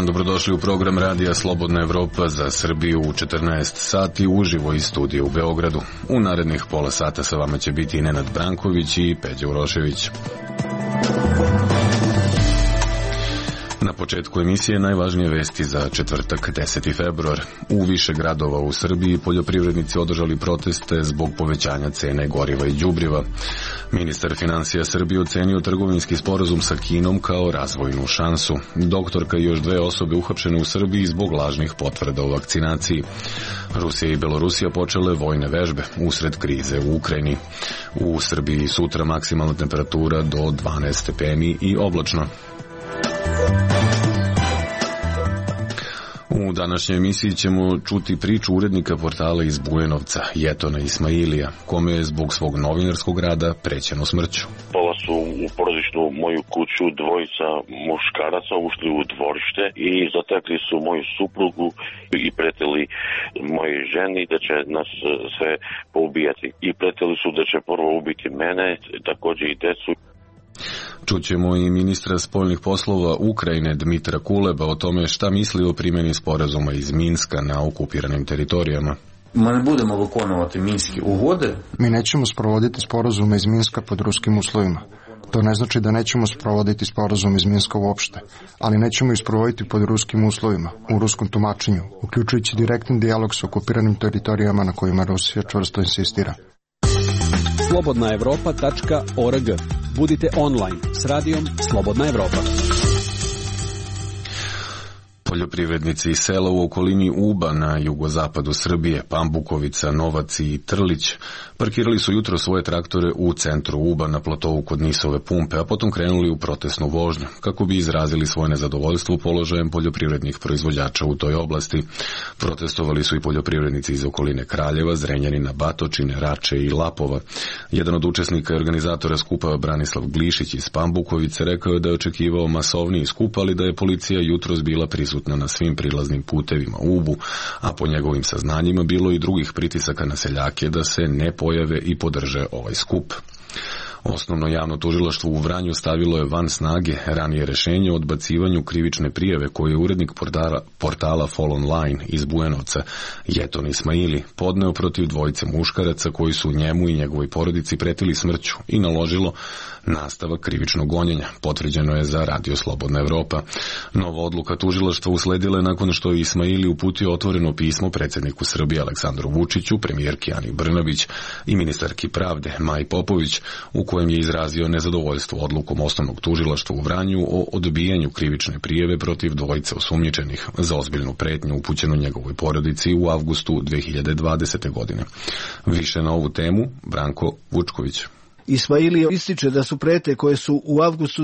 dan, dobrodošli u program Radija Slobodna Evropa za Srbiju u 14 sati uživo iz studija u Beogradu. U narednih pola sata sa vama će biti Nenad Branković i Peđa Urošević. Na početku emisije najvažnije vesti za četvrtak 10. februar. U više gradova u Srbiji poljoprivrednici održali proteste zbog povećanja cene goriva i đubriva. Ministar finansija Srbije ocenio trgovinski sporazum sa Kinom kao razvojnu šansu. Doktorka i još 2 osobe uhapšene u Srbiji zbog lažnih potvrda o vakcinaciji. Rusija i Belorusija počele vojne vežbe usred krize u Ukrajini. U Srbiji sutra maksimalna temperatura do 12 stepeni i oblačno. U današnjoj emisiji ćemo čuti priču urednika portala iz Bujanovca, Jetona Ismailija, kome je zbog svog novinarskog rada prećeno smrću. Pala su u porodičnu moju kuću dvojica muškaraca, ušli u dvorište i zatekli su moju suprugu i pretili moje ženi da će nas sve poubijati. I pretili su da će prvo ubiti mene, također i decu. Čućemo i ministra spoljnih poslova Ukrajine Dmitra Kuleba o tome šta misli o primjeni sporazuma iz Minska na okupiranim teritorijama. Ми не будемо виконувати мінські угоди. Mi nećemo sprovoditi sporazume iz Minska pod ruskim uslovima. To ne znači da nećemo sprovoditi sporazum iz Minska uopšte, ali nećemo ih sprovoditi pod ruskim uslovima, u ruskom tumačenju, uključujući direktni dijalog s okupiranim teritorijama na kojima Rusija čvrsto insistira. slobodnaevropa.org. Budite online s radijom Slobodna Evropa. Poljoprivrednici iz sela u okolini Uba na jugozapadu Srbije, Pambukovica, Novac i Trlić, parkirali su jutro svoje traktore u centru Uba na platovu kod Nisove pumpe, a potom krenuli u protestnu vožnju, kako bi izrazili svoje nezadovoljstvo položajem poljoprivrednih proizvođača u toj oblasti. Protestovali su i poljoprivrednici iz okoline Kraljeva, Zrenjanina, Batočine, Rače i Lapova. Jedan od učesnika i organizatora skupa, Branislav Glišić iz Pambukovice, rekao je da je očekivao masovniji skup, ali da je policija jutros bila prisutna na svim prilaznim putevima u Ubu, a po njegovim saznanjima bilo i drugih pritisaka na seljake da se ne pojave i podrže ovaj skup. Osnovno javno tužilaštvo u Vranju stavilo je van snage ranije rešenje o odbacivanju krivične prijave koje je urednik portala Fall Online iz Bujanovca, Jeton Ismaili, podneo protiv dvojice muškaraca koji su njemu i njegovoj porodici pretili smrću i naložilo nastavak krivičnog gonjenja, potvrđeno je za Radio Slobodna Evropa. Nova odluka tužilaštva usledila je nakon što je Ismaili uputio otvoreno pismo predsjedniku Srbije Aleksandru Vučiću, premijerki Ani Brnabić i ministarki pravde Maji Popović, u kojem je izrazio nezadovoljstvo odlukom osnovnog tužilaštva u Vranju o odbijanju krivične prijave protiv dvojice osumnjičenih za ozbiljnu pretnju upućenu njegovoj porodici u avgustu 2020. godine. Više na ovu temu Branko Vučković. Ismaili ističe da su pretnje koje su u avgustu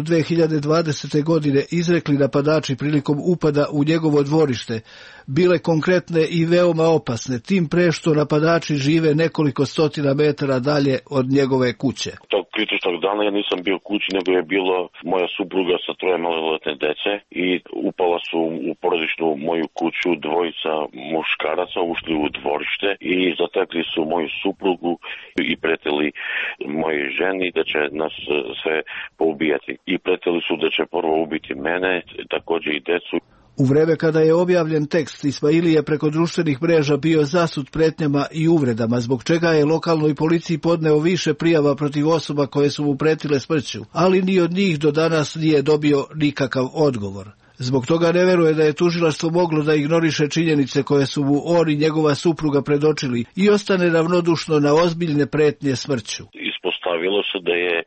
2020. godine izrekli napadači prilikom upada u njegovo dvorište bile konkretne i veoma opasne, tim pre što napadači žive nekoliko stotina metara dalje od njegove kuće. Tog kritičnog dana ja nisam bio kući, nego je bilo moja supruga sa 3 maloletne dece i upala su u porodičnu moju kuću dvojica muškaraca, ušli u dvorište i zatekli su moju suprugu i pretili moje ženi da će nas sve poubijati. I pretili su da će prvo ubiti mene, također i decu. U vreme kada je objavljen tekst, Ismaili je preko društvenih mreža bio zasut pretnjama i uvredama, zbog čega je lokalnoj policiji podneo više prijava protiv osoba koje su mu pretile smrću, ali ni od njih do danas nije dobio nikakav odgovor. Zbog toga ne veruje da je tužilaštvo moglo da ignoriše činjenice koje su mu on i njegova supruga predočili i ostane ravnodušno na ozbiljne pretnje smrću. Ispostavilo se da je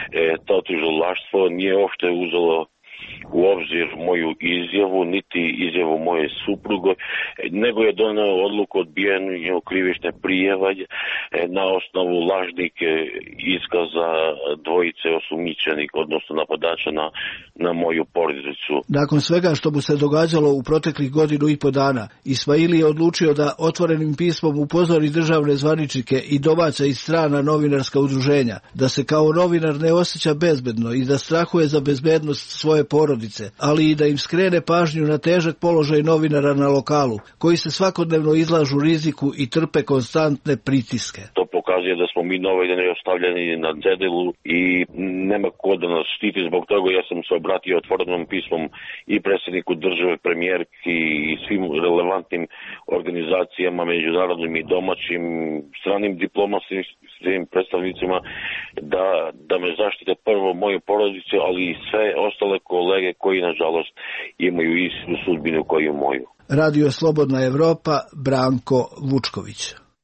to tužilaštvo nije uopšte uzelo u obzir moju izjavu, niti izjavu moje supruge, nego je doneo odluku o odbijanju krivične prijave na osnovu lažnih iskaza dvojice osumnjičenih, odnosno napadača na moju porodicu. Nakon svega što mu se događalo u proteklih 1.5 dana, Ismaili je odlučio da otvorenim pismom upozori državne zvaničnike i domaća i strana novinarska udruženja da se kao novinar ne osjeća bezbedno i da strahuje za bezbednost svoje porodice, ali i da im skrene pažnju na težak položaj novinara na lokalu, koji se svakodnevno izlažu riziku i trpe konstantne pritiske. To pokazuje ukazuje da smo mi na ovaj dan ostavljeni na cedilu i nema ko da nas štiti. Zbog toga ja sam se obratio otvorenom pismom i predsjedniku države, premijerki i svim relevantnim organizacijama, međunarodnim i domaćim, stranim diplomatskim predstavnicima da me zaštite prvo moju porodicu, ali i sve ostale kolege koji nažalost imaju istu sudbinu koju moju. Radio Slobodna Evropa, Branko Vučković.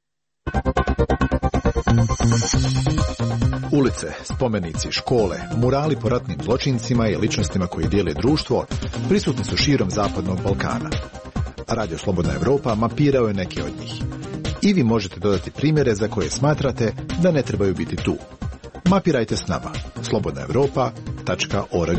Ulice, spomenici, škole, murali po ratnim zločincima i ličnostima koji dijele društvo prisutni su širom Zapadnog Balkana. Radio Slobodna Evropa mapirao je neke od njih. I vi možete dodati primjere za koje smatrate da ne trebaju biti tu. Mapirajte s nama. slobodnaevropa.org.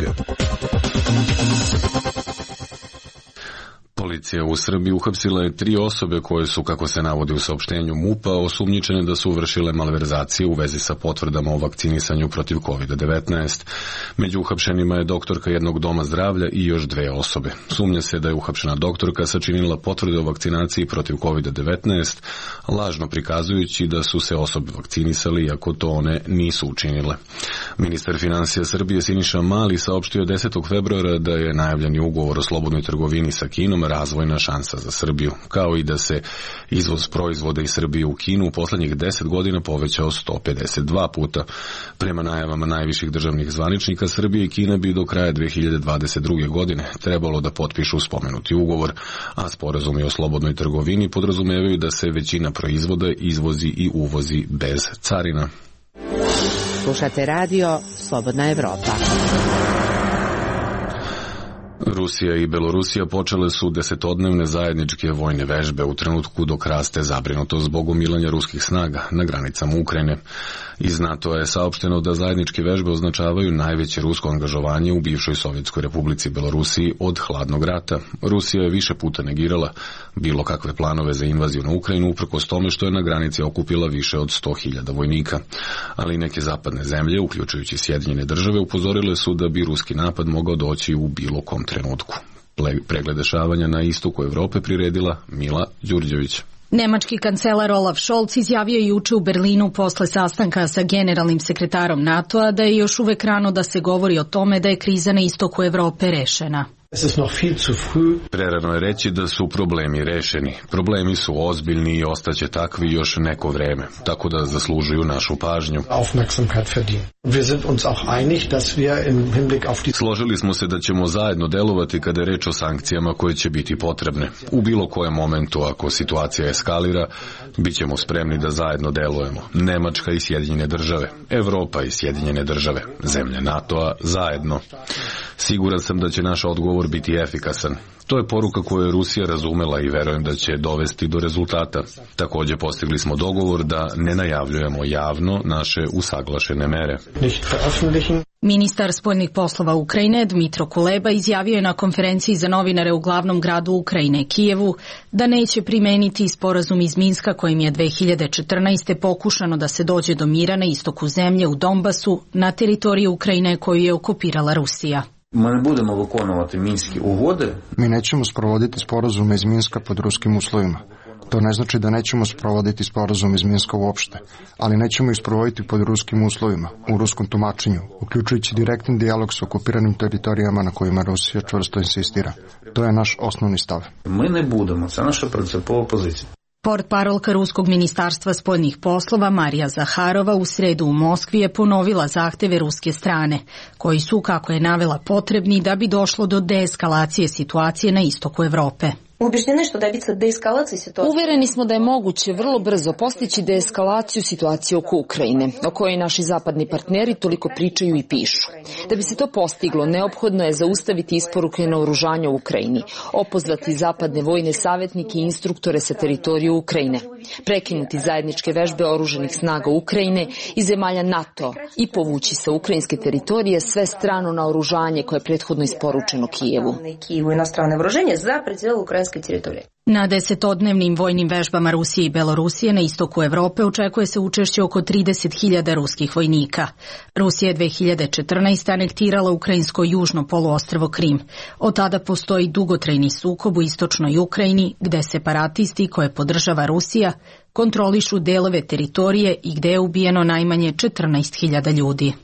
Policija u Srbiji uhapsila je 3 osobe koje su, kako se navodi u saopštenju MUP-a, osumnjičene da su vršile malverzacije u vezi sa potvrdama o vakcinisanju protiv COVID-19. Među uhapšenima je doktorka jednog doma zdravlja i još 2 osobe. Sumnja se da je uhapšena doktorka sačinila potvrde o vakcinaciji protiv COVID-19, lažno prikazujući da su se osobe vakcinisali, iako to one nisu učinile. Ministar financija Srbije Siniša Mali saopštio 10. februara da je najavljeni ugovor o slobodnoj trgovini sa Kinom razvojna šansa za Srbiju, kao i da se izvoz proizvoda iz Srbije u Kinu u poslednjih 10 godina povećao 152 puta. Prema najavama najviših državnih zvaničnika, Srbije i Kina bi do kraja 2022. godine trebalo da potpišu spomenuti ugovor, a sporazumi o slobodnoj trgovini podrazumevaju da se većina proizvoda izvozi i uvozi bez carina. Slušate radio Slobodna Evropa. Rusija i Belorusija počele su 10-dnevne zajedničke vojne vežbe u trenutku dok raste zabrinutost zbog gomilanja ruskih snaga na granicama Ukrajine. Iz NATO je saopšteno da zajedničke vežbe označavaju najveće rusko angažovanje u bivšoj Sovjetskoj republici Belorusiji od hladnog rata. Rusija je više puta negirala bilo kakve planove za invaziju na Ukrajinu, uprkos tome što je na granici okupila više od 100.000 vojnika. Ali neke zapadne zemlje, uključujući Sjedinjene države, upozorile su da bi ruski napad mogao doći u bilo kom trenutku. Pregled dešavanja na istoku Evrope priredila Mila Đurđević. Nemački kancelar Olaf Scholz izjavio je juče u Berlinu posle sastanka sa generalnim sekretarom NATO-a da je još uvek rano da se govori o tome da je kriza na istoku Evrope rešena. Prerano je reći da su problemi rešeni. Problemi su ozbiljni i ostaće takvi još neko vreme, tako da zaslužuju našu pažnju. Složili smo se da ćemo zajedno delovati kada je reč o sankcijama koje će biti potrebne. U bilo kojem momentu, ako situacija eskalira, bit ćemo spremni da zajedno delujemo. Nemačka i Sjedinjene države, Evropa i Sjedinjene države, zemlje NATO-a zajedno. Siguran sam da će naš odgovor biti efikasan. To je poruka koju je Rusija razumela i verujem da će dovesti do rezultata. Također postigli smo dogovor da ne najavljujemo javno naše usaglašene mere. Ministar spoljnih poslova Ukrajine Dmitro Kuleba izjavio je na konferenciji za novinare u glavnom gradu Ukrajine, Kijevu, da neće primeniti sporazum iz Minska kojim je 2014. pokušano da se dođe do mira na istoku zemlje u Donbasu, na teritoriji Ukrajine koju je okupirala Rusija. Ми не будемо виконувати Мінські угоди. Mi nećemo sprovoditi sporazume iz Minska pod ruskim uslovima. To ne znači da nećemo sprovoditi sporazum iz Minska uopšte, ali nećemo ih sprovoditi pod ruskim uslovima, u ruskom tumačenju, uključujući direktni dijalog s okupiranim teritorijama na kojima Rusija čvrsto insistira. To je naš osnovni stav. Ми не будемо. Це наша принципова позиція. Portparolka Ruskog ministarstva spoljnih poslova Marija Zaharova u sredu u Moskvi je ponovila zahteve ruske strane, koji su, kako je navela, potrebni da bi došlo do deeskalacije situacije na istoku Evrope. Uvereni smo da je moguće vrlo brzo postići deeskalaciju situacije oko Ukrajine, o kojoj naši zapadni partneri toliko pričaju i pišu. Da bi se to postiglo, neophodno je zaustaviti isporuke naoružanja u Ukrajini, opozvati zapadne vojne savjetnike i instruktore sa teritorije Ukrajine, prekinuti zajedničke vežbe oružanih snaga Ukrajine i zemalja NATO i povući sa ukrajinske teritorije sve strano naoružanje koje je prethodno isporučeno Kijevu. Na 10-dnevnim vojnim vežbama Rusije i Belorusije na istoku Evrope očekuje se učešće oko 30.000 ruskih vojnika. Rusija je 2014. anektirala ukrajinsko južno poluostrvo Krim. Od tada postoji dugotrajni sukob u istočnoj Ukrajini, gde separatisti koje podržava Rusija kontrolišu delove teritorije i gde je ubijeno najmanje 14.000 ljudi.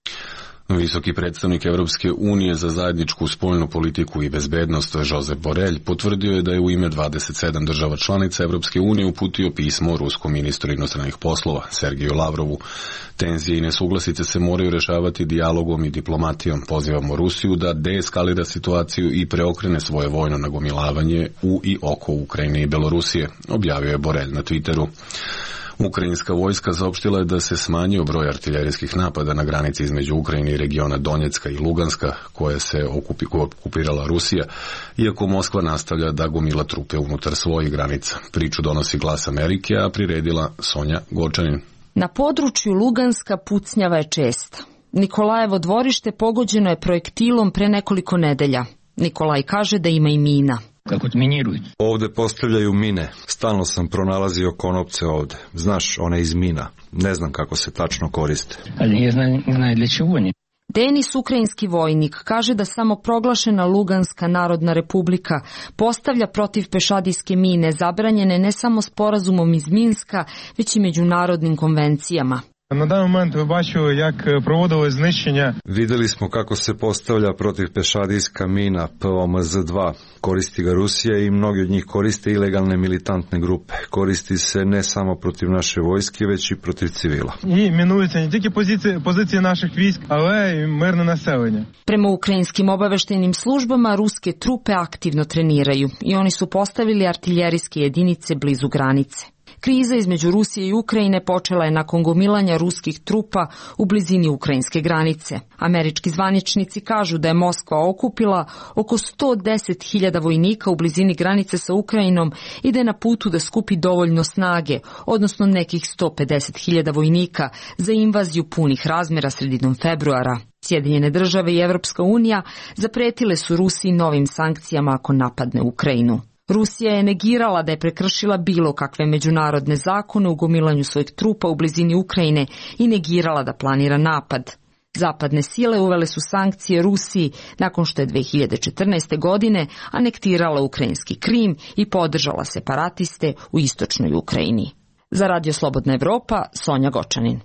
Visoki predstavnik Evropske unije za zajedničku spoljnu politiku i bezbednost Josep Borrell potvrdio je da je u ime 27 država članica Evropske unije uputio pismo ruskom ministru inostranih poslova Sergeju Lavrovu. Tenzije i nesuglasice se moraju rešavati dijalogom i diplomatijom. Pozivamo Rusiju da deeskalira situaciju i preokrene svoje vojno nagomilavanje u i oko Ukrajine i Belorusije, objavio je Borrell na Twitteru. Ukrajinska vojska saopštila je da se smanjio broj artiljerijskih napada na granici između Ukrajine i regiona Donjecka i Luganska, koje se okupirala Rusija, iako Moskva nastavlja da gomila trupe unutar svojih granica. Priču donosi Glas Amerike, a priredila Sonja Gočanin. Na području Luganska pucnjava je česta. Nikolajevo dvorište pogođeno je projektilom pre nekoliko nedelja. Nikolaj kaže da ima i mina. Kako miniraju? Ovde postavljaju mine. Stalno sam pronalazio konopce ovde. Znaš, one iz mina. Ne znam kako se tačno koriste. Ali ne zna dla čego oni. Denis, ukrajinski vojnik, kaže da samo proglašena Luganska narodna republika postavlja protivpešadijske mine zabranjene ne samo sporazumom iz Minska, već i međunarodnim konvencijama. Na даний момент ви бачили, як проводилось знищення. Videli smo kako se postavlja protivpešadijska mina POMZ-2. Koristi ga Rusija i mnogi od njih koriste ilegalne militantne grupe. Koristi se ne samo protiv naše vojske, već i protiv civila. I minujuться не тільки позиції naših vojsk, але i мирне населення. Prema ukrajinskim obaveštajnim službama, ruske trupe aktivno treniraju i oni su postavili artiljerijske jedinice blizu granice. Kriza između Rusije i Ukrajine počela je nakon gomilanja ruskih trupa u blizini ukrajinske granice. Američki zvaničnici kažu da je Moskva okupila oko 110.000 vojnika u blizini granice sa Ukrajinom i da je na putu da skupi dovoljno snage, odnosno nekih 150.000 vojnika za invaziju punih razmera sredinom februara. Sjedinjene države i Evropska unija zapretile su Rusiji novim sankcijama ako napadne Ukrajinu. Rusija je negirala da je prekršila bilo kakve međunarodne zakone u gomilanju svojih trupa u blizini Ukrajine i negirala da planira napad. Zapadne sile uvele su sankcije Rusiji nakon što je 2014. godine anektirala ukrajinski Krim i podržala separatiste u istočnoj Ukrajini. Za Radio Slobodna Evropa, Sonja Gočanin.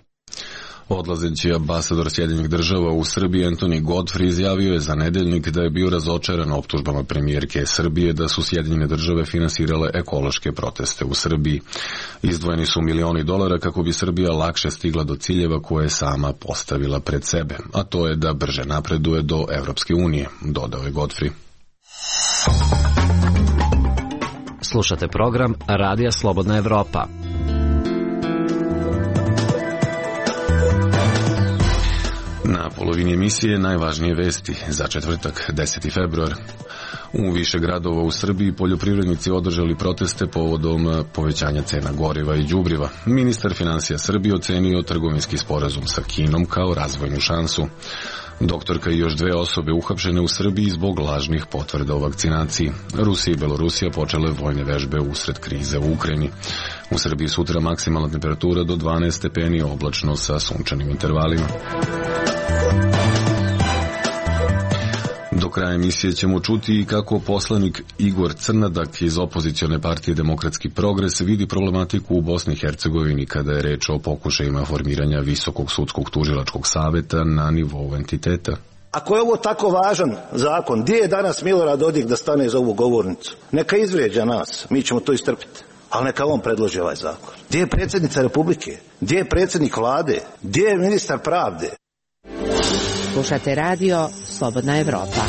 Odlazeći ambasador Sjedinjenih država u Srbiji Anthony Godfrey izjavio je za Nedeljnik da je bio razočaran optužbama premijerke Srbije da su Sjedinjene države finansirale ekološke proteste u Srbiji. Izdvojeni su milioni dolara kako bi Srbija lakše stigla do ciljeva koje je sama postavila pred sebe, a to je da brže napreduje do Evropske unije, dodao je Godfrey. Slušate program Radija Slobodna Evropa. Na polovini emisije najvažnije vesti za četvrtak, 10. februar. U više gradova u Srbiji poljoprivrednici održali proteste povodom povećanja cena goriva i đubriva. Ministar finansija Srbije ocenio trgovinski sporazum sa Kinom kao razvojnu šansu. Doktorka i još 2 osobe uhapšene u Srbiji zbog lažnih potvrda o vakcinaciji. Rusija i Belorusija počele vojne vežbe usred krize u Ukrajini. U Srbiji sutra maksimalna temperatura do 12 stepeni, oblačno sa sunčanim intervalima. Do kraja emisije ćemo čuti kako poslanik Igor Crnadak iz opozicione partije Demokratski progres vidi problematiku u Bosni i Hercegovini kada je reč o pokušajima formiranja Visokog sudskog tužilačkog saveta na nivou entiteta. Ako je ovo tako važan zakon, gdje je danas Milorad Dodik da stane za ovu govornicu? Neka izvrijeđa nas, mi ćemo to istrpiti. Ali neka on predloži ovaj zakon. Gdje je predsjednica Republike? Gdje je predsjednik vlade? Gdje je ministar pravde? Slušate radio Slobodna Evropa.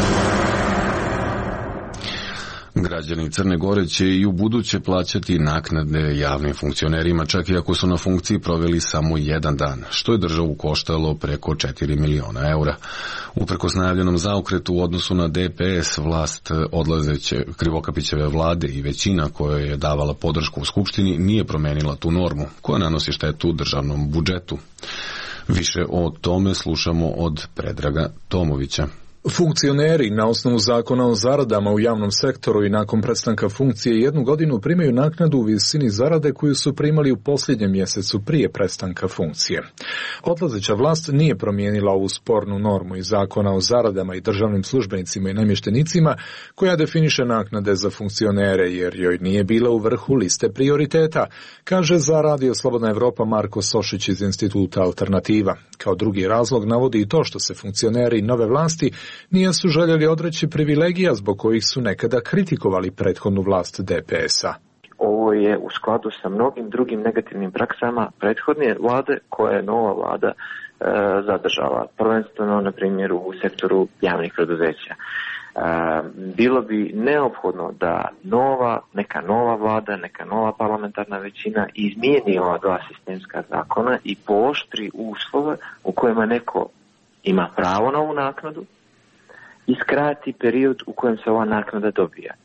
Građani Crne Gore će i u buduće plaćati naknade javnim funkcionerima, čak i ako su na funkciji proveli samo 1 dan, što je državu koštalo preko 4 miliona eura. Uprkos najavljenom zaokretu u odnosu na DPS, vlast odlazeće Krivokapićeve vlade i većina koja je davala podršku u Skupštini nije promenila tu normu, koja nanosi štetu državnom budžetu. Više o tome slušamo od Predraga Tomovića. Funkcioneri na osnovu zakona o zaradama u javnom sektoru i nakon prestanka funkcije 1 godinu primaju naknadu u visini zarade koju su primali u posljednjem mjesecu prije prestanka funkcije. Odlazeća vlast nije promijenila ovu spornu normu iz zakona o zaradama i državnim službenicima i namještenicima koja definiše naknade za funkcionere jer joj nije bila u vrhu liste prioriteta, kaže za Radio Slobodna Evropa Marko Sošić iz Instituta Alternativa. Kao drugi razlog navodi i to što se funkcioneri nove vlasti nisu željeli odreći privilegija zbog kojih su nekada kritikovali prethodnu vlast DPS-a. Ovo je u skladu sa mnogim drugim negativnim praksama prethodne vlade koje je nova vlada zadržala. Prvenstveno, na primjer, u sektoru javnih preduzeća. Bilo bi neophodno da neka nova vlada, neka nova parlamentarna većina izmijeni ova 2 sistemska zakona i pooštri uslove u kojima neko ima pravo na ovu naknadu i skrati period u kojem se ova naknada dobija.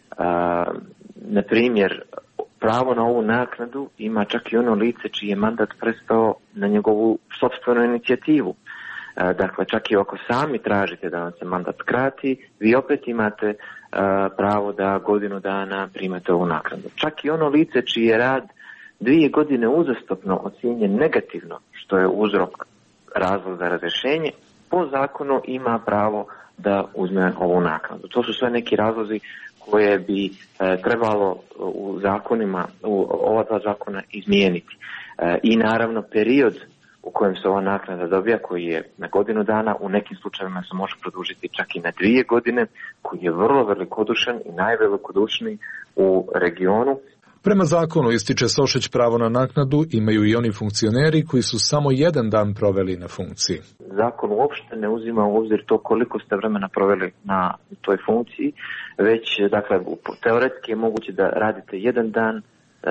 Na primjer, pravo na ovu naknadu ima čak i ono lice čiji je mandat prestao na njegovu sopstvenu inicijativu. Dakle, čak i ako sami tražite da vam se mandat skrati, vi opet imate pravo da godinu dana primate ovu naknadu. Čak i ono lice čiji je rad 2 godine uzastopno ocijenjen negativno, što je uzrok razlog za razrješenje, po zakonu ima pravo da uzme ovu naknadu. To su sve neki razlozi koje bi trebalo u zakonima, u ova 2 zakona izmijeniti. I naravno period u kojem se ova naknada dobija, koji je na godinu dana, u nekim slučajevima se može produžiti čak i na 2 godine, koji je vrlo velikodušan i najvelikodušniji u regionu. Prema zakonu, ističe Sošić, pravo na naknadu imaju i oni funkcioneri koji su samo 1 dan proveli na funkciji. Zakon uopšte ne uzima u obzir to koliko ste vremena proveli na toj funkciji, već dakle, teoretski je moguće da radite 1 dan,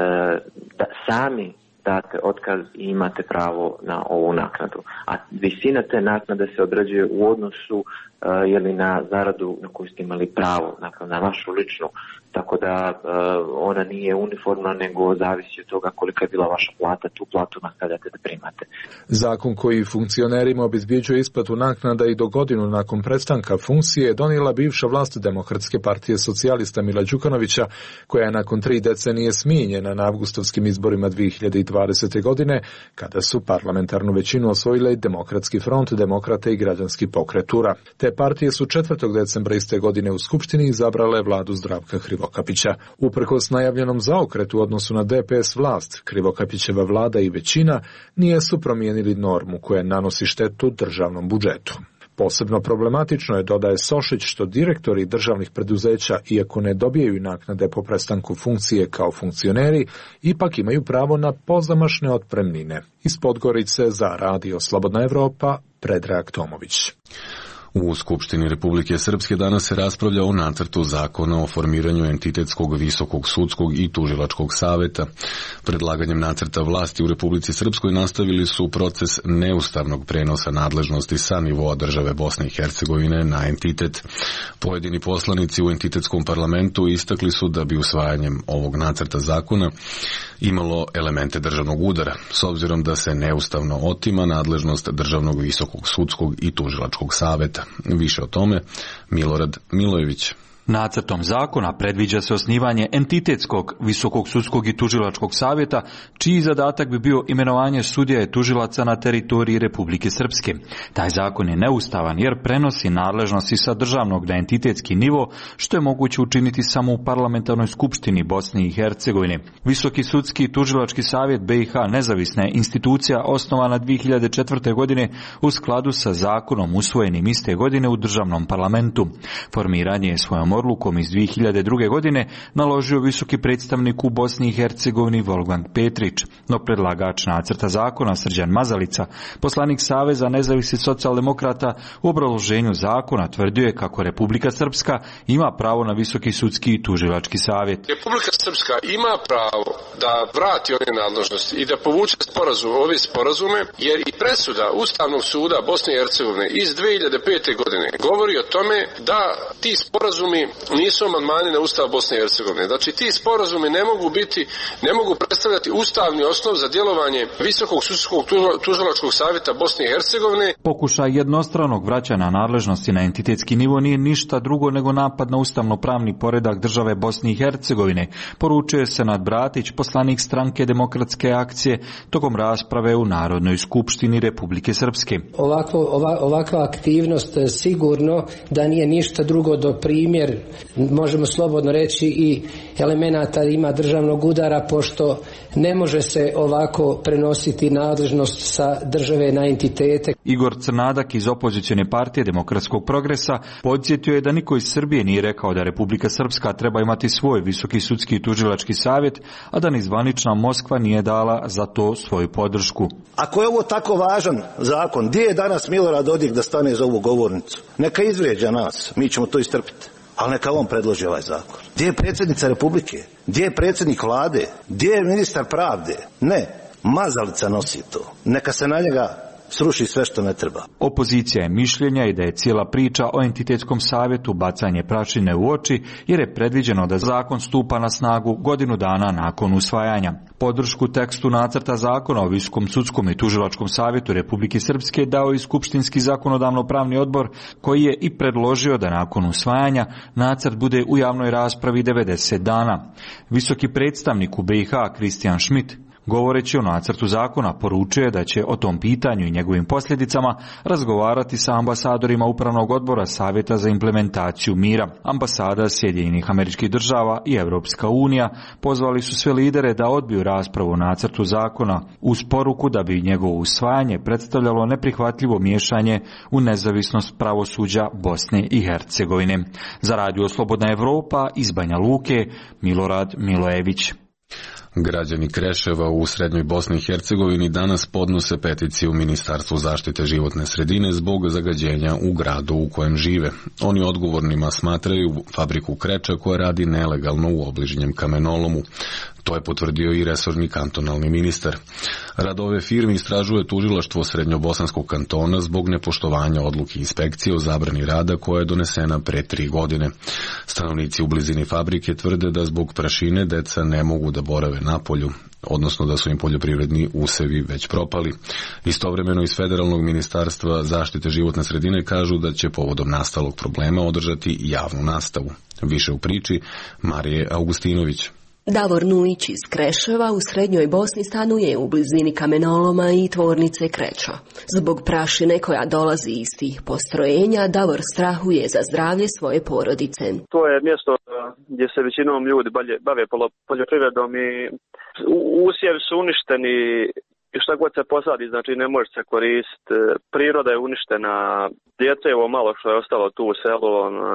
da sami date otkaz i imate pravo na ovu naknadu. A visina te naknade se određuje u odnosu na zaradu na koju ste imali pravo, dakle, na vašu ličnu. Tako da ona nije uniformna, nego zavisi od toga kolika je bila vaša plata, tu platu nastavljate da primate. Zakon koji funkcionerima obezbjeđuje isplatu naknada i do godinu nakon prestanka funkcije je donijela bivša vlast Demokratske partije socijalista Mila Đukanovića, koja je nakon 3 decenije smijenjena na avgustovskim izborima 2020. godine, kada su parlamentarnu većinu osvojile Demokratski front, Demokrate i Građanski pokret URA. Te partije su 4. decembra iste godine u Skupštini izabrale vladu Zdravka Krivokapića. Uprkos najavljenom zaokretu u odnosu na DPS vlast, Krivokapićeva vlada i većina nisu promijenili normu koja nanosi štetu državnom budžetu. Posebno problematično je, dodaje Sošić, što direktori državnih preduzeća, iako ne dobijaju naknade po prestanku funkcije kao funkcioneri, ipak imaju pravo na pozamašne otpremnine. Iz Podgorice za Radio Slobodna Evropa, Predrag Tomović. U Skupštini Republike Srpske danas se raspravlja o nacrtu zakona o formiranju entitetskog visokog sudskog i tužilačkog saveta. Predlaganjem nacrta vlasti u Republici Srpskoj nastavili su proces neustavnog prenosa nadležnosti sa nivoa države Bosne i Hercegovine na entitet. Pojedini poslanici u entitetskom parlamentu istakli su da bi usvajanjem ovog nacrta zakona imalo elemente državnog udara, s obzirom da se neustavno otima nadležnost državnog visokog sudskog i tužilačkog saveta. Više o tome Milorad Milojević. Nacrtom zakona predviđa se osnivanje entitetskog visokog sudskog i tužilačkog savjeta, čiji zadatak bi bio imenovanje sudija i tužilaca na teritoriji Republike Srpske. Taj zakon je neustavan jer prenosi nadležnosti sa državnog na entitetski nivo, što je moguće učiniti samo u parlamentarnoj skupštini Bosne i Hercegovine. Visoki sudski i tužilački savjet BiH nezavisna je institucija osnovana 2004. godine u skladu sa zakonom usvojenim iste godine u državnom parlamentu. Formiranje je svojom odlukom iz 2002. godine naložio visoki predstavnik u Bosni i Hercegovini Wolfgang Petrić, no predlagač nacrta zakona Srđan Mazalica, poslanik Saveza nezavisnih socijaldemokrata, u obrazloženju zakona tvrdio je kako Republika Srpska ima pravo na visoki sudski i tužilački savjet. Republika Srpska ima pravo da vrati ove nadležnosti i da povuče ove sporazume, jer i presuda Ustavnog suda Bosne i Hercegovine iz 2005. godine govori o tome da ti sporazumi nisu amandmani na Ustav Bosne i Hercegovine. Znači ti sporazumi ne mogu predstavljati ustavni osnov za djelovanje Visokog sudskog tužilačkog savjeta Bosne i Hercegovine. Pokušaj jednostranog vraćanja nadležnosti na entitetski nivo nije ništa drugo nego napad na ustavno-pravni poredak države Bosne i Hercegovine, poručuje Senad Bratić, poslanik stranke Demokratske akcije, tokom rasprave u Narodnoj skupštini Republike Srpske. Ovakva aktivnost sigurno da nije ništa drugo do primjer, možemo slobodno reći, i elemenata ima državnog udara, pošto ne može se ovako prenositi nadležnost sa države na entitete. Igor Crnadak iz opozicijone partije Demokratskog progresa podsjetio je da niko iz Srbije nije rekao da Republika Srpska treba imati svoj visoki sudski i tužilački savjet, a da ni zvanična Moskva nije dala za to svoju podršku. Ako je ovo tako važan zakon, gdje je danas Milorad Dodik da stane za ovu govornicu? Neka izvrijeđa nas, mi ćemo to istrpiti. Ali neka on predloži ovaj zakon. Gdje je predsjednica Republike? Gdje je predsjednik vlade? Gdje je ministar pravde? Ne, mazalica nosi to. Neka se na njega sruši sve što ne treba. Opozicija je mišljenja i da je cijela priča o entitetskom savjetu bacanje prašine u oči, jer je predviđeno da zakon stupa na snagu godinu dana nakon usvajanja. Podršku tekstu nacrta zakona o Visokom sudskom i tužilačkom savjetu Republike Srpske dao i Skupštinski zakonodavno-pravni odbor, koji je i predložio da nakon usvajanja nacrt bude u javnoj raspravi 90 dana. Visoki predstavnik u BiH Kristijan Schmidt, govoreći o nacrtu zakona, poručuje da će o tom pitanju i njegovim posljedicama razgovarati sa ambasadorima Upravnog odbora Savjeta za implementaciju mira. Ambasada Sjedinjenih Američkih Država i Europska unija pozvali su sve lidere da odbiju raspravu o nacrtu zakona uz poruku da bi njegovo usvajanje predstavljalo neprihvatljivo miješanje u nezavisnost pravosuđa Bosne i Hercegovine. Za Radio Slobodna Evropa iz Banja Luke, Milorad Milojević. Građani Kreševa u srednjoj Bosni i Hercegovini danas podnose peticiju Ministarstvu zaštite životne sredine zbog zagađenja u gradu u kojem žive. Oni odgovornima smatraju fabriku kreča koja radi nelegalno u obližnjem kamenolomu. To je potvrdio i resorni kantonalni ministar. Rad ove firme istražuje tužilaštvo Srednjobosanskog kantona zbog nepoštovanja odluke inspekcije o zabrani rada koja je donesena pre 3 godine. Stanovnici u blizini fabrike tvrde da zbog prašine deca ne mogu da borave napolju, odnosno da su im poljoprivredni usevi već propali. Istovremeno iz Federalnog ministarstva zaštite životne sredine kažu da će povodom nastalog problema održati javnu nastavu. Više u priči Marije Augustinović. Davor Nujić iz Kreševa u srednjoj Bosni stanuje u blizini kamenoloma i tvornice Kreča. Zbog prašine koja dolazi iz tih postrojenja, Davor strahuje za zdravlje svoje porodice. To je mjesto gdje se većinom ljudi bave poljoprivredom i usjevi su uništeni i šta god se posadi, znači ne može se koristiti. Priroda je uništena, djece je ovo malo što je ostalo tu u selu,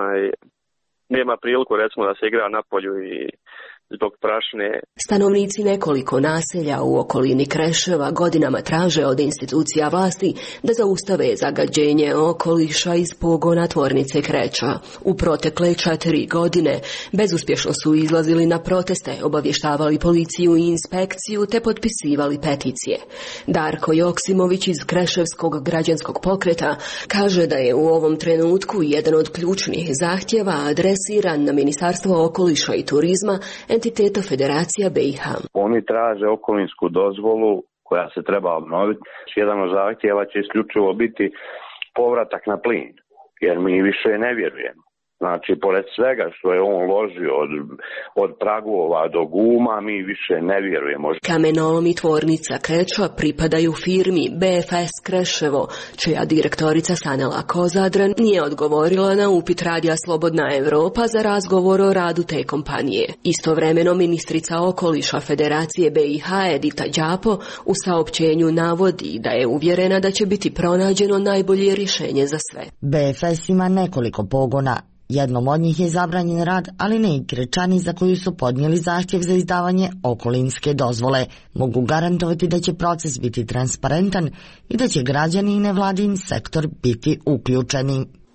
nema priliku recimo da se igra na polju i zbog prašine. Stanovnici nekoliko naselja u okolini Kreševa godinama traže od institucija vlasti da zaustave zagađenje okoliša iz pogona tvornice Kreča. U protekle 4 godine bezuspješno su izlazili na proteste, obavještavali policiju i inspekciju te potpisivali peticije. Darko Joksimović iz Kreševskog građanskog pokreta kaže da je u ovom trenutku jedan od ključnih zahtjeva adresiran na Ministarstvo okoliša i turizma, entiteta Federacija BiH. Oni traže okolinsku dozvolu koja se treba obnoviti. Jedan od zahtjeva će isključivo biti povratak na plin, jer mi više ne vjerujemo. Znači, pored svega što je on ložio od pragova do guma, mi više ne vjerujemo. Kamenolom i tvornica Kreča pripadaju firmi BFS Kreševo, čija direktorica Sanela Kozadran nije odgovorila na upit Radija Slobodna Evropa za razgovor o radu te kompanije. Istovremeno ministrica okoliša Federacije BiH Edita Đapo u saopćenju navodi da je uvjerena da će biti pronađeno najbolje rješenje za sve. BFS ima nekoliko pogona. Jednom od njih je zabranjen rad, ali ne i Krečani za koju su podnijeli zahtjev za izdavanje okolinske dozvole. Mogu garantovati da će proces biti transparentan i da će građani i nevladin sektor biti uključeni.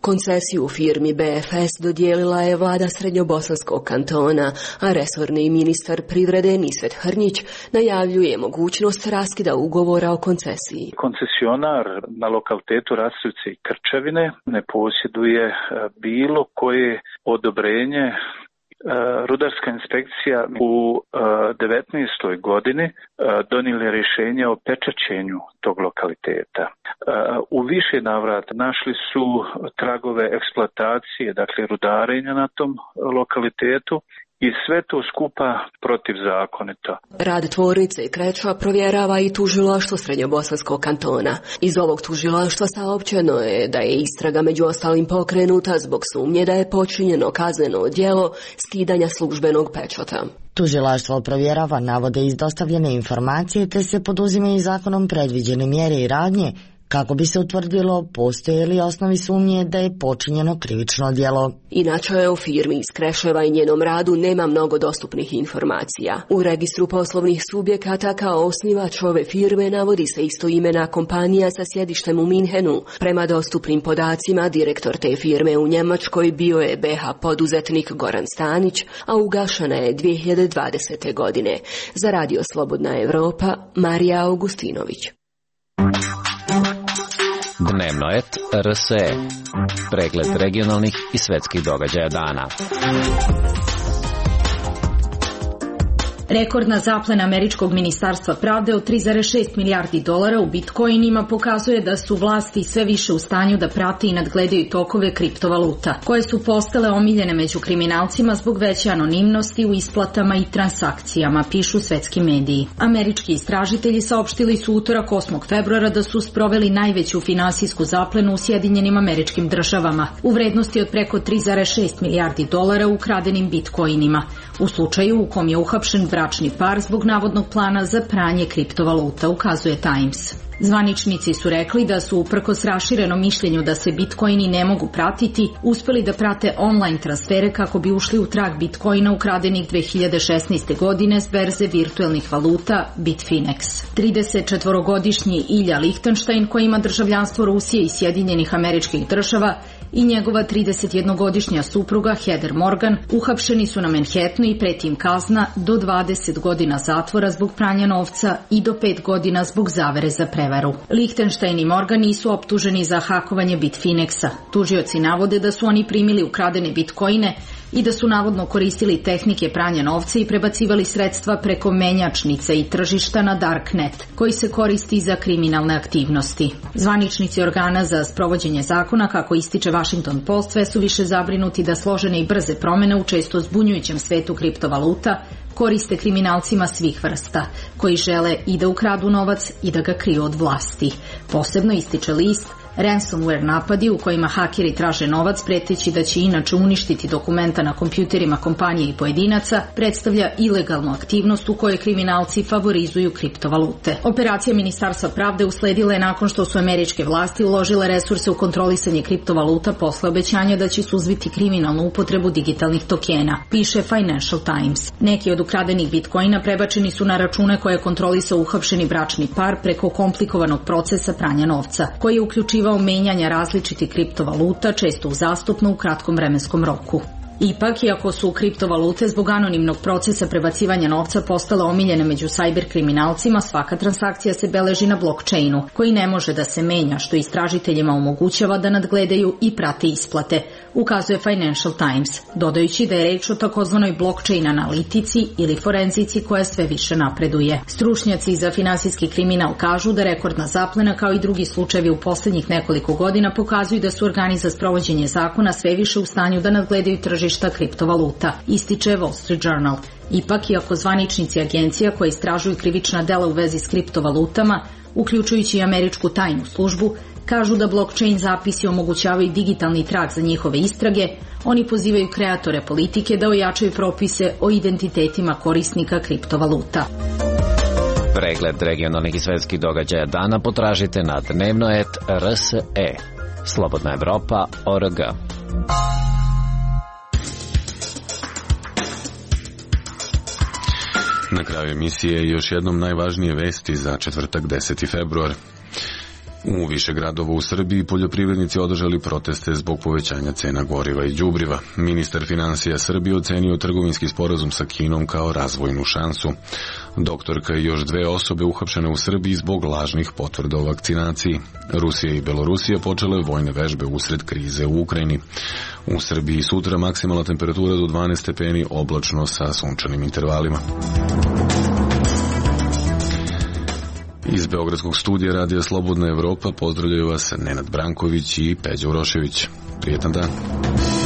Koncesiju firmi BFS dodijelila je vlada Srednjobosanskog kantona, a resorni ministar privrede Nisvet Hrnjić najavljuje mogućnost raskida ugovora o koncesiji. Koncesionar na lokalitetu Rastrivce i Krčevine ne posjeduje bilo koje odobrenje. Rudarska inspekcija u 19. godini donijela rješenje o pečaćenju tog lokaliteta. U više navrata našli su tragove eksploatacije, dakle rudarenja na tom lokalitetu, i sve to skupa protivzakonito. Rad tvornice Kreča provjerava i tužilaštvo Srednjobosanskog kantona. Iz ovog tužilaštva saopćeno je da je istraga među ostalim pokrenuta zbog sumnje da je počinjeno kazneno djelo skidanja službenog pečata. Tužilaštvo provjerava navode iz dostavljene informacije te se poduzimaju zakonom predviđene mjere i radnje kako bi se utvrdilo postoje li osnovi sumnje da je počinjeno krivično djelo. Inače, o firmi iz Kreševa i njenom radu nema mnogo dostupnih informacija. U registru poslovnih subjekata kao osnivač ove firme navodi se istoimena kompanija sa sjedištem u Minhenu. Prema dostupnim podacima, direktor te firme u Njemačkoj bio je BH poduzetnik Goran Stanić, a ugašena je 2020. godine. Za Radio Slobodna Evropa, Marija Augustinović. Dnevnoet RSE. Pregled regionalnih i svetskih događaja dana. Rekordna zaplena američkog ministarstva pravde od 3,6 milijardi dolara u bitcoinima pokazuje da su vlasti sve više u stanju da prate i nadgledaju tokove kriptovaluta, koje su postale omiljene među kriminalcima zbog veće anonimnosti u isplatama i transakcijama, pišu svetski mediji. Američki istražitelji saopštili su utorak 8. februara da su sproveli najveću finansijsku zaplenu u Sjedinjenim Američkim Državama u vrednosti od preko 3,6 milijardi dolara ukradenim bitcoinima, u slučaju u kom je uhapšen bračni par zbog navodnog plana za pranje kriptovaluta, ukazuje Times. Zvaničnici su rekli da su, uprkos raširenom mišljenju da se bitcoini ne mogu pratiti, uspeli da prate online transfere kako bi ušli u trag bitcoina ukradenih 2016. godine s berze virtuelnih valuta Bitfinex. 34-godišnji Ilja Lichtenstein, koji ima državljanstvo Rusije i Sjedinjenih Američkih Država, i njegova 31-godišnja supruga Heather Morgan uhapšeni su na Manhattanu i preti im kazna do 20 godina zatvora zbog pranja novca i do 5 godina zbog zavere za prevaru. Lichtenstein i Morgan nisu optuženi za hakovanje Bitfinexa. Tužioci navode da su oni primili ukradene bitcoine i da su navodno koristili tehnike pranja novca i prebacivali sredstva preko menjačnice i tržišta na Darknet, koji se koristi za kriminalne aktivnosti. Zvaničnici organa za sprovođenje zakona, kako ističe Washington Post, sve su više zabrinuti da složene i brze promene u često zbunjujućem svetu kriptovaluta koriste kriminalcima svih vrsta, koji žele i da ukradu novac i da ga kriju od vlasti. Posebno, ističe list, ransomware napadi u kojima hakeri traže novac preteći da će inače uništiti dokumenta na kompjuterima kompanije i pojedinaca predstavlja ilegalnu aktivnost u kojoj kriminalci favorizuju kriptovalute. Operacija Ministarstva pravde usledila je nakon što su američke vlasti uložile resurse u kontrolisanje kriptovaluta posle obećanja da će suzbiti kriminalnu upotrebu digitalnih tokena, piše Financial Times. Neki od ukradenih bitcoina prebačeni su na račune koje je kontrolisao uhapšeni bračni par preko komplikovanog procesa pranja novca, koji je uključivao menjanja različitih kriptovaluta, često uzastopno u kratkom vremenskom roku. Ipak, iako su kriptovalute zbog anonimnog procesa prebacivanja novca postale omiljene među sajber kriminalcima, svaka transakcija se beleži na blockchainu, koji ne može da se menja, što istražiteljima omogućava da nadgledaju i prate isplate, ukazuje Financial Times, dodajući da je reč o takozvanoj blockchain analitici ili forenzici koja sve više napreduje. Stručnjaci za finansijski kriminal kažu da rekordna zaplena, kao i drugi slučajevi u posljednjih nekoliko godina, pokazuju da su organi za sprovođenje zakona sve više u stanju da nadgledaju tržišta kriptovaluta, ističe Wall Street Journal. Ipak, iako zvaničnici agencija koje istražuju krivična dela u vezi s kriptovalutama, uključujući i američku tajnu službu, kažu da blockchain zapisi omogućavaju digitalni trag za njihove istrage, oni pozivaju kreatore politike da ojačaju propise o identitetima korisnika kriptovaluta. Pregled regionalnih i svetskih događaja dana potražite na Dnevnoet RSE. Slobodna Evropa.org. Na kraju emisije još jednom najvažnije vesti za četvrtak 10. februar. U više gradova u Srbiji poljoprivrednici održali proteste zbog povećanja cena goriva i đubriva. Ministar finansija Srbije ocenio trgovinski sporazum sa Kinom kao razvojnu šansu. Doktorka i još 2 osobe uhapšene u Srbiji zbog lažnih potvrda o vakcinaciji. Rusija i Belorusija počele vojne vežbe usred krize u Ukrajini. U Srbiji sutra maksimalna temperatura do 12 stepeni, oblačno sa sunčanim intervalima. Iz Beogradskog studija Radija Slobodna Evropa pozdravljaju vas Nenad Branković i Peđa Urošević. Prijetan dan.